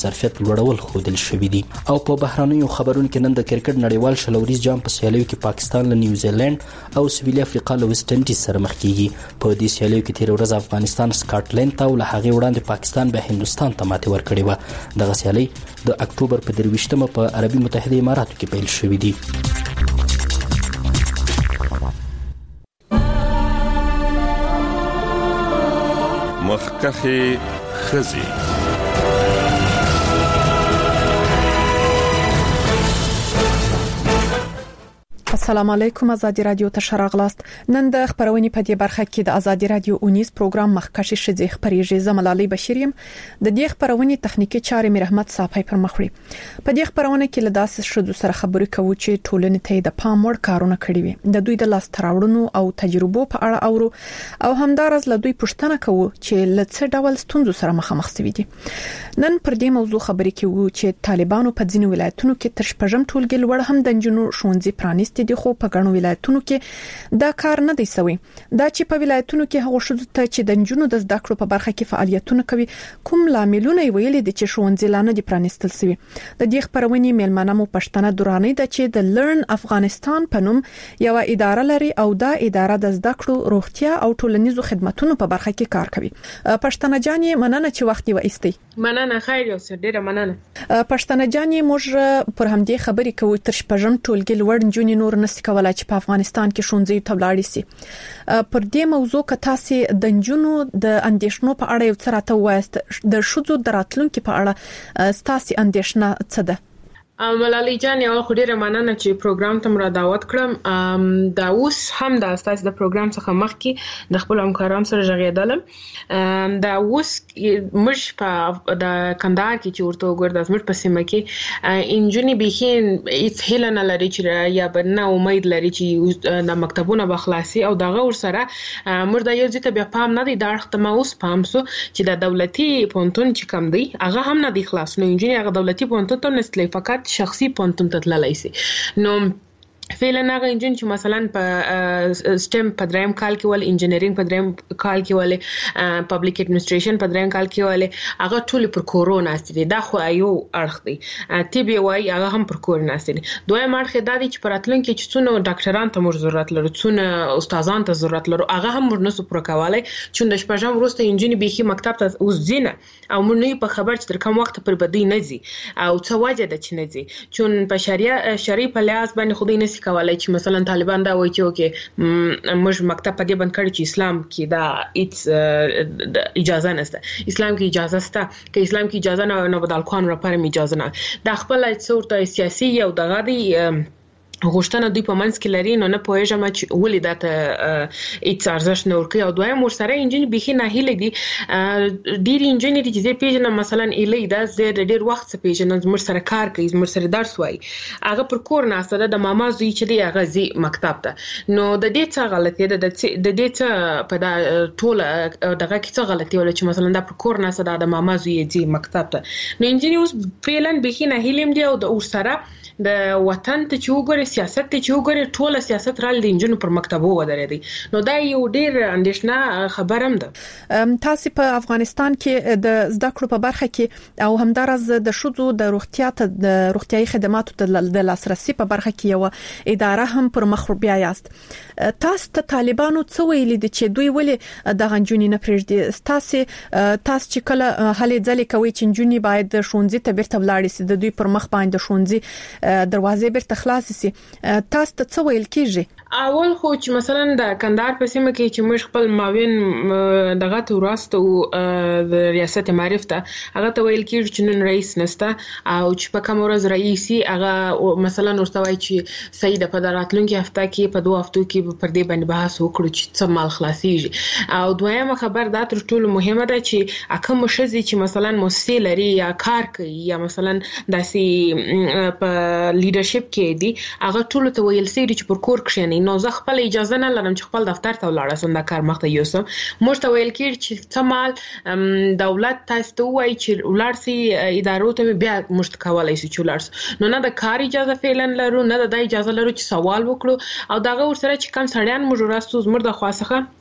ظرفیت لوړول ښودل شوي دي. او په بهرنیو خبرونو کې نن د کرکټ نړیوال شلوریز جام په سیالیو کې پاکستان له نیوزیلند او سویلي افریقا له ویسټ انډیز سره مخ کیږي. په دې سیالیو کې تیر ورځ افغانستان سکاټلند ته او له هغې وړاندې پاکستان به هندوستان ته ماتې ورکړې وه. دغه سیالۍ د اکتوبر په 23 په عربي متحده اماراتو کې پیل شوې دي. مخکخي خزي السلام علیکم. آزادی رادیو ته شراغلاست. نن د خبرونې په دې برخه کې د آزادی رادیو 19 پروګرام مخکشي شزي خبريږي. زملالي بشيریم د دې خبرونې تخنیکی چارې مې رحمت صافي پر مخ وړي. په دې خبرونه کې له داسې شذو سره خبرې کوو چې ټولنې ته د پام وړ کارونه کړی وي. د دوی د لاس تراوړونو او تجربو په اړه اورو او همدارس له دوی پوښتنه کوو چې له څه ډول ستونزو سره مخامخ شوي دي. نن پر دې موضوع خبرې کوو چې طالبانو په ځینو ولایتونو کې تر شپږم ټولګي لوړ هم د جنونو ښوونځي پرانیستي دي، خو په ګڼو ولایتونو کې دا کار نه دی شوی. دا چې په ولایتونو کې هغه شذو ته چې د جنونو د زده کړو په برخه کې فعالیتونه کوي کوم لاملونه ویل دي چې ښوونځي لانه دي پرانیستل شوی. د دې خبرونې میلمنه مو پښتنه دوراني ده چې د لرن افغانستان په نوم یو اداره لري او دا اداره د زده کړو، روغتیا او ټولنیزو خدماتو په برخه کې کار کوي. پښتنه جاني مننه چې وخت یې وایستي. مننه، خیر یو څه ډیره مننه. پښتنه جاني موږ پر همدې خبرې کوو تر شپږم ټولګي لوړ جنونو نور نس کولای چې په افغانستان کې ښوونځي ته ولاړ شي. پر دې موضوع کې تاسو د جنونو د اندېښنو په اړه یو څه راته وایست. د شذو دراتلونکو په اړه تاسو اندېښنه څه ده؟ ملالي جان، یو خډيره مننه چې پروګرام ته مرا دعوت کړم. دا اوس هم د اساس د پروګرام څخه مخکې د خپل همکارانو سره ژغېدلم. دا اوس مش په د کندهار کې چې ورته وګور د زموږ په سیمه کې انجونی بهین هیڅ هیله نه لري چې یا بنه امید لري چې د مکتبونو بخلاصي او دغه ور سره موږ د یو ځکه بیا پام نه دی دا وخت ما اوس پام سو چې د دولتي پونتون چې کم دی هغه هم نه دی خلاص. نو انجونی هغه دولتي پونتون ته نسلی فقط شخصي پونتون ته تللی سي. نو فعلا هغه انجن چې مثلا په سټم په دریم کال کې ول انجینرینګ په دریم کال کې ول پبلک اډمنستریشن په دریم کال کې ول هغه ټول پر کورونا ستې دا خو یو اړخ دی. تی بي واي هغه هم پر کورونا ستې. دویم اړخ دا دی چې پراتلون کې چې څونه ډاکټران ته موږ ضرورت لرو، څونه استادان ته ضرورت لرو، هغه هم موږ نسو پر کولای چې د شپږم وروسته انجن بيخي مکتب ته وزینه او موږ نه په خبر چې تر کوم وخت پر بدی نه زی او څه وجه ده چې نه زی چون په شریعه په لحاظ باندې خو دې نه کولای چې مثلا طالبان دا وایي چې موږ مکتب په دې باندې کړی چې اسلام کې دا اجازه نشته. اسلام کې اجازه شته، که اسلام کې اجازه نه بدل قانون لپاره اجازه نه. دا خپل څورته سیاسي او دغه دی غوښتنه دوی په منځ کې لري. نو نه پوهیږم چې ولې دا ته هیڅ ارزښت نه ورکوي. او دویم ورسره انجن بيخي نه هیله دي. ډیر انجینری چې پیژنه مثلا ایلې دا زه ډیر وخت څخه پیژنم زموږ سره کار کوي، زموږ سره درس وایي، هغه پر کور ناسته د ماما زوی چې دی هغه زی مکتب ته. نو د دې څه غلطي ده، د دې څه په دا ټول دغه کې څه غلطي ول چې مثلا دا پر کور ناسته د ماما زوی زی مکتب ته. نو انجینری اوس فعلا بيخي نه هیلم دی. او د ورسره د وطن ته چې وګوري، سیاست ته چې وګوري، ټول سیاست رال د انجنونو پر مکتبو ودرېدي. نو دا یو ډیر اندېښنه خبره هم ده. تاسو په افغانستان کې د زده کړو په برخه کې او همدارس د شذو د روغتیا ته د روغتيایي خدماتو د لاسرسي په برخه کې یو اداره هم پر مخ بیا یاست. تاسو ته طالبانو څه ویلي دي چې دوی ولې د غنجونی نه پرېږدي؟ تاسو چې کله هلې ځلې کوي چې جنونی باید ښوونځي ته بیرته ولاړ شي، د دوی پر مخ باندې ښوونځي دروازې بیرته خلاص شي، تاسو ته څه ویل کیږي؟ اول خو چې مثلا د کندهار په سیمه کې چې موږ خپل ماوین دغه توراسته د ریاست معرف ته هغه ته ویل کیږي چې نن رئیس نسته او چې په کوم ورځ رئیسي هغه مثلا ورته چې سید په دراتلونکو هفته کې په 2 هفتو کې پر دې باندې بحث وکړو چې څه مال خلاصيږي. او دویمه خبر دا تر ټولو مهمه ده چې اکه مشزي چې مثلا مؤسسه لري یا کار کوي یا مثلا داسې په لیډرشپ کې دي هغه ټول ته ویل سي چې پر کور کښینی. نو زه خپل اجازه نه لرم چې خپل دفتر ته ولاړ شم د کار مخته یوسم. موږ ته ویل کېږي چې څه مال دولت تاسو ته وایي چې ولاړ سي ادارو ته بیا موږ کولای شو چې ولاړ سو. نو نه د کار اجازه فعلا لرو، نه د اجازه لرو چې سوال وکړو. او دغه ورسره چې کم سړیان موږ راستو زموږ د خاصه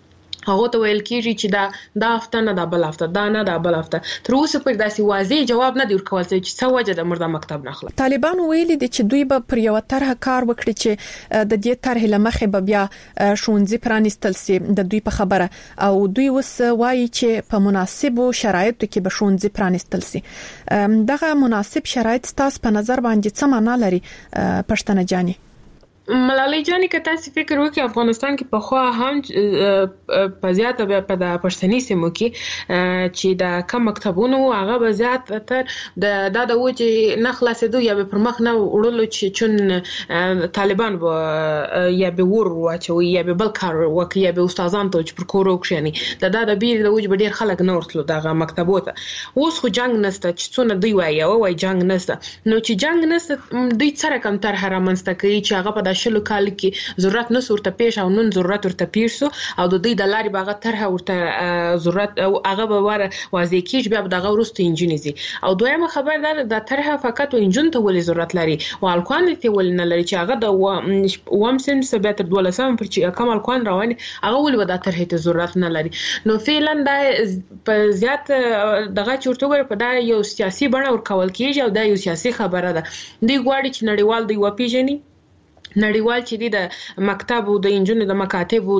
هغه ته ویل کیږي چې دا هفته نه دا بل هفته دا نه دا بل هفته تر اوسه پورې داسې واضح جواب نه دی ورکول چې څه وجه د مرده مکتب نه خلاص. طالبان ویلي دي چې دوی به پر یو طرح کار وکړي چې د دې طرح لمخې به بیا شونځي پرانستل سي د دوی په خبره او دوی وس وایي چې په مناسبو شرایطو کې به شونځي پرانستل سي. دغه مناسب شرایط تاسو په نظر باندې څه معنا لري پښتنه جاني؟ ملالۍ جاني که تاسو فکر وکړئ افغانستان کې په خوا هم په زیاته په د پښتني سیمو کې چې د کم مکتبونو هغه به زیات تر د وجه نه خلاصېدو یا به پر مخ نه وړلو چې چون طالبان یا به ور واچوي یا به بل کار وکړي یا به استادان ته چې پر کور وکړي د بیر د وجه به ډیر خلک نه ورتلو دغه مکتبو ته. اوس خو جنگ نشته چې څونه دوی وایي جنگ نشته نو چې جنگ نشته دوی سره کم تر هر منځته کوي چې هغه په شلو کال کې ضرورت نه ورته پیښ او نن ضرورت ورته پیښ سو او د دې د لارې باغ طرح ورته ضرورت او هغه به واره واضح کیږي بیا دغه ورسته انجینیزي او دویمه خبر ده د طرح فقط انجین ته ولې ضرورت لري او الکوان ته ولې نه لري چې هغه د وامسن سبت 12 پر چې کم الکوان رواني هغه ولې د طرح ته ضرورت نه لري. نو فعلا دا په زیات دغه چورتوګر په دا یو سیاسي بڼه ورکول کیږي او دا یو سیاسي خبره ده. دی غواړي چې نړیوال دی وپیژني نړیوال چې د مکتب او د انجونو د مکاتب او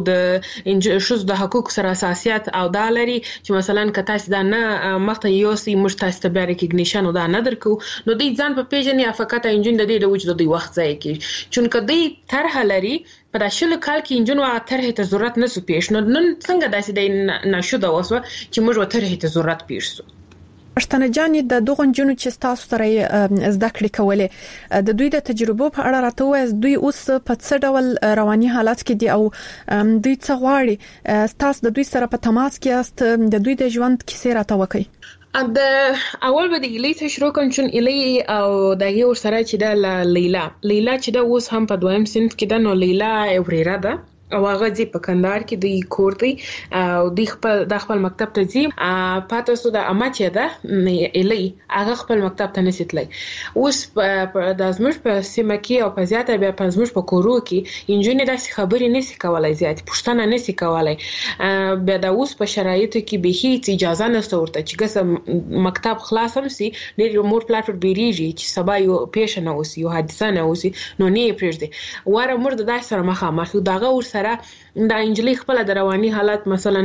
د شوز د حقوق سره اساسيات او دا لري چې مثلا کته دا نه مخته یو سي مشتاسته به ریکګنیشن او دا نه درکو نو د ځان په پیژنې افقات انجون د دې د وجود د وخت ځای کې چون کدی طرح لري په داشل کال کې انجونو طرح ته ضرورت نه سو پیښ نو نن څنګه داسې د نشو د وسو چې موږ طرح ته ضرورت پیښ سو. پښتنه جاني د دوه جنونو چې تاسو سره زده کړې کولې د دوی د تجربو په اړه راته وایي دوی اوس په څه ډول رواني حالت کې دي او دوی څه غواړي تاسو د دوی سره په تماس کې یاست د دوی د ژوند کیسې راته وکړئ. د اول به د ایلی تشروع کوم چون ایلی او د یو سره چې د لیلا چې د اوس هم په دویم صنف کې د نو لیلا اوريرا ده او هغه ځي په کندهار کې د کور دی او د خپل مکتب ته ځي پاتې سو د اماچه ده الی هغه خپل مکتب ته نسیتلی اوس د ازمر په سیمه کې او په زیاته بیا په ازمر په کورو کې انجینر داسې خبرې نسی کولای زیات پښتنه نسی کولای بیا د اوس په شرایطو کې به هیڅ اجازه نشته ورته چې ګس مکتب خلاص هم سي ډېر مور پلاټفورم بیریږي چې سبا یو پیښه نه وسی یو حادثه نه وسی نو نه پرېږدي واره مرده دای سره مخامخ دغه ور د انجلي خپل د رواني حالت مثلا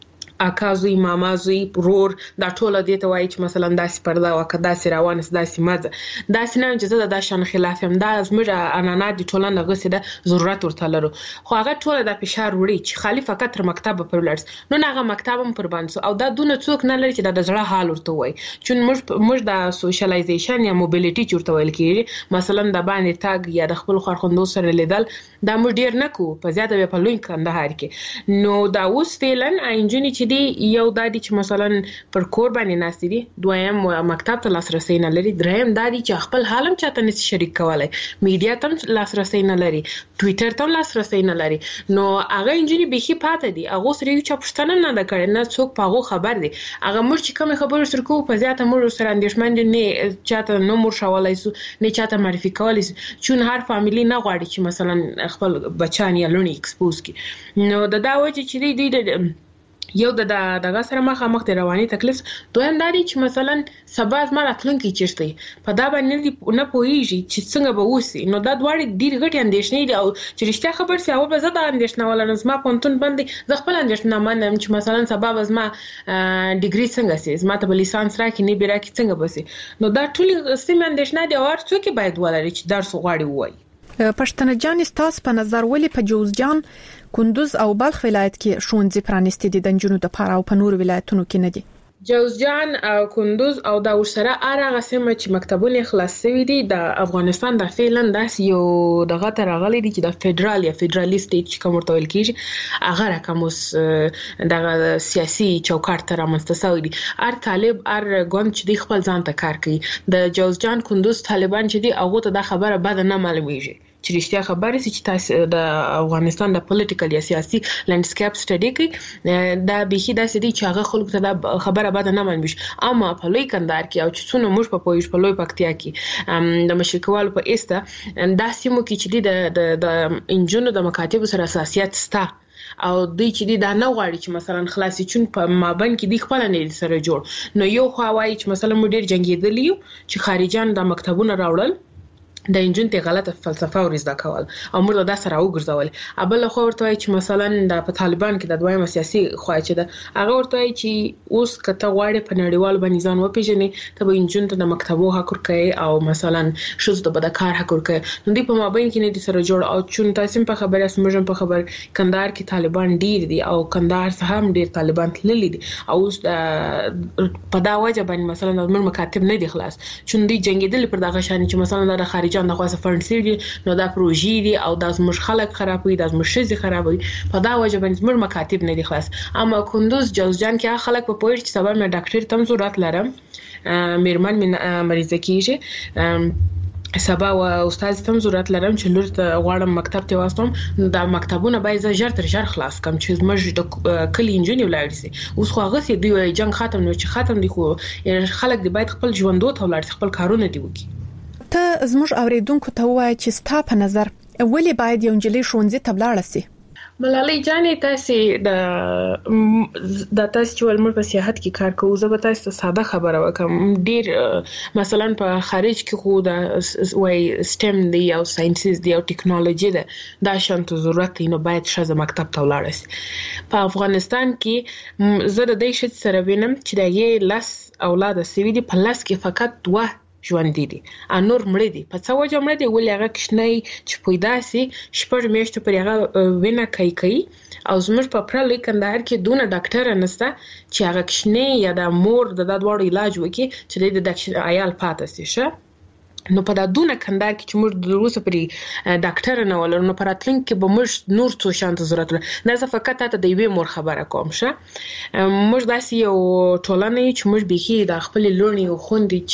اکازوی مامازوی رور دا ټوله دې ته وایي چې مثلا داسې پرده وکړه داسې روانه داسې مزه داسې نه چې زه د شان خلاف هم دا زموږ انانا دي ټوله نغسه د ضرورت ورته لرو خو هغه ټوله د فشار وړي چې خالی فقط تر مکتب پر لړس نو هغه مکتب هم پر باندې او دا دونه څوک نه لري چې د ځړه حال ورته وایي چې موږ د سوشلایزیشن یا موبیلیټي چورته ویل کیږي مثلا د باندې تاګ یا د خپل خارخوندو سره لیدل دا موږ ډیر نه کو په زیاته په لوی کندهار کې نو دا اوس فعلا انجینی چې یو دادی چې مثلا پر کور باندې ناست دي دویم مکتب ته لاسرسي نه لري دریم دادی چې خپل حالم چاته نشي شریک کولای میډیا ته لاسرسي نه لري ټوئیټر ته لاسرسي نه لري نو هغه انجینی به هي پاتې دي هغه سره یو چا پښتنه نه ده کړې نه څوک پاغو خبر دي هغه مر چې کوم خبر سره کو په زیاته مر سره اندیشمن دي نه چاته نو مر شوالای سو نه چاته معرفي کولای چون هر فامیلی نه غواړي چې مثلا خپل بچان یا لونی ایکسپوز کی نو د دا وجه چې دی یو دغه سره مخامخ د رواني تکلیف دویم داري چې مثلا سبا زما راتلونکي چیرته په دا باندې نه پوهیږي چې څنګه به وسی نو دا دواړي ډیر غټي اندیشنې دي او چې رښتیا خبر سي او به زه د اندیشنه ولنه زما پونتون باندې ز خپل اندیشنه منم چې مثلا سبا زما ډیګري څنګه سي زما ته لیسانس راکې نه بیره کې څنګه بسي نو دا ټول سیم اندیشنه دي او هر څوک باید ولري چې درس غواړي وای. پښتنه جان تاسو په نظر ولې په جوزجان کندوز او بلخ ولایت کې شونځي پرانستي دي د جنونو د پاره او په نور ولایتونو کې نه دي جوزجان او کندوز او دا ورسره هغه سیمه چې مکتبونه خلاص شوي دي د افغانستان د فعلا داس یو دغه ترغلي دي چې د فدرال یا فدرالي سټیټ چې کوم ورته ویل کیږي هغه رقم اوس د سیاسي چوکاټ تر منستساوي دي هر طالب هر ګوند چې د خپل ځان ته کار کوي د جوزجان کندوز طالبان چې دي هغه ته د خبره بد نه معلومیږي چې رښتیا خبره سي چې تاسو د افغانستان د پولیټیکل یا سیاسي لانډسکیپ سټډي کوي دا به هي داسې دي چې هغه خلکو ته د خبره بد نه معلومیږي اما په لوی کندهار کې او چې څونه موږ په پوهیږ په لوی پکتیا کې د مشرقوالو په ایسته دا سیمو کې چې د انجونو د مکاتب سره اساسيات ستا او دوی چې دا نه غواړي چې مثلا خلاصي چون په مابین کې د خپل نه سره جوړ نو یو خو وایي چې مثلا موږ ډیر جنگیدلی یو چې خارجيان د مکتبونو راوړل د انجن ته غلطه فلسفه ورزده کول او موږ دا سره وګرځول ابل خو ورته چې مثلا د طالبان کې د دویمه سیاسي خواهش ده هغه ورته چې اوس کته غواړي په نړیوال باندې ځان وپیژني ته به انجن ته د مکتبو حق ورکړي او مثلا شوز د بدکار حق ورکړي نو دی په مابین کې نه دي سره جوړ او چون تاسو په خبره سمجم په خبر کندهار کې طالبان ډیر دي او کندهار څخه هم ډیر طالبان تللی دي او په دا وجه باندې مثلا د مکاتب نه دي خلاص چون دی جنگیدل پر دغه شان چې مثلا د جان د خاصه فرنسي نو دا پروژې دي او د زموږ خلک خرابوي د زموږ شذ خرابوي په دا وجه باندې زموږ مکاتب نه دي خلاص اما کندوز جوزجان کې خلک په پوهه چې سبا مې ډاکټر تم ضرورت لرم میرمن من مریضه کیږي سبا او استاد تم ضرورت لرم چې لور ته غواړم مکتب ته واستم د مکتبونه باید ژر تر ژر خلاص کم چې زموږ د کلی انجینر ولاړ شي اوس خو هغه سي دی جنگ ختم نو چې ختم دي خو خلک دی باید خپل ژوندو ته ولاړ خپل کارونه دی وکړي ته زموږ اوریدونکو ته وایي چې ستا په نظر ولې باید یو نجلۍ ښوونځي ته ولاړ شي ملالۍ جانې تاسو د تاسو چې ولمر په سیاحت کې کار کوو زه به تاسو ساده خبره وکم ډیر مثلا په خارج کې خو د وای سټم دی او ساينسز دی او ټیکنالوژي ده دا شانت ضرورت نو باید شزه مکتب ته ولاړ شي په افغانستان کې زه د دې شت سره وینم چې دا یې لاس اولاد سوي دي په لاس کې فقط دوه ژوند دي انور مړ دي په څو وجه مړ دي ولې هغه کښنی چې پیدا سي شپږ میاشتې پر هغه وینا کوي او زموږ په پرلې کندهار کې دونه ډاکټر نشته چې هغه کښنی یا د مور د دوړو علاج وکړي چې د ډاکټر عیال پاتې شي شه نو په دونه کندهار کې چې موږ د روسه پرې ډاکټر نه ولر نو پراتلنګ کې به موږ نور څه شانت ضرورت نه زه فقط ته د یوې مور خبره کوم شه موږ داسې یو ټولنه چې موږ به د خپل لورنی او خوندې